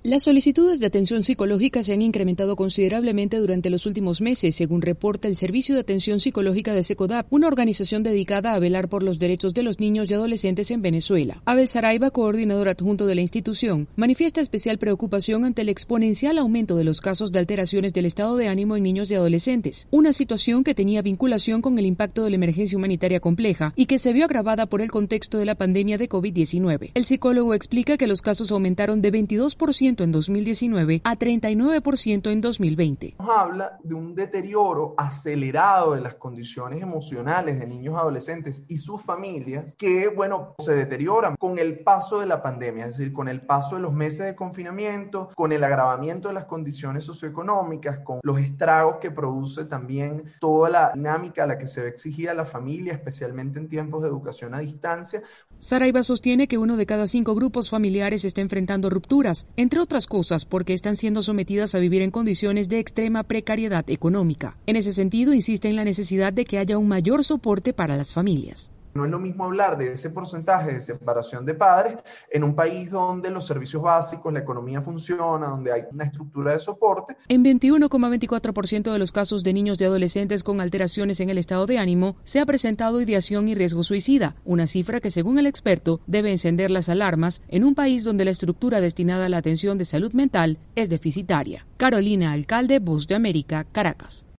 Las solicitudes de atención psicológica se han incrementado considerablemente durante los últimos meses, según reporta el Servicio de Atención Psicológica de SECODAP, una organización dedicada a velar por los derechos de los niños y adolescentes en Venezuela. Abel Saraiva, coordinador adjunto de la institución, manifiesta especial preocupación ante el exponencial aumento de los casos de alteraciones del estado de ánimo en niños y adolescentes, una situación que tenía vinculación con el impacto de la emergencia humanitaria compleja y que se vio agravada por el contexto de la pandemia de COVID-19. El psicólogo explica que los casos aumentaron de 22% en 2019 a 39% en 2020. Nos habla de un deterioro acelerado de las condiciones emocionales de niños, adolescentes y sus familias que, se deterioran con el paso de la pandemia, es decir, con el paso de los meses de confinamiento, con el agravamiento de las condiciones socioeconómicas, con los estragos que produce también toda la dinámica a la que se ve exigida a la familia, especialmente en tiempos de educación a distancia. Saraiva sostiene que 1 de cada 5 grupos familiares está enfrentando rupturas, entre otras cosas porque están siendo sometidas a vivir en condiciones de extrema precariedad económica. En ese sentido, insiste en la necesidad de que haya un mayor soporte para las familias. No es lo mismo hablar de ese porcentaje de separación de padres en un país donde los servicios básicos, la economía funciona, donde hay una estructura de soporte. En 21,24% de los casos de niños y adolescentes con alteraciones en el estado de ánimo se ha presentado ideación y riesgo suicida, una cifra que, según el experto, debe encender las alarmas en un país donde la estructura destinada a la atención de salud mental es deficitaria. Carolina Alcalde, Voz de América, Caracas.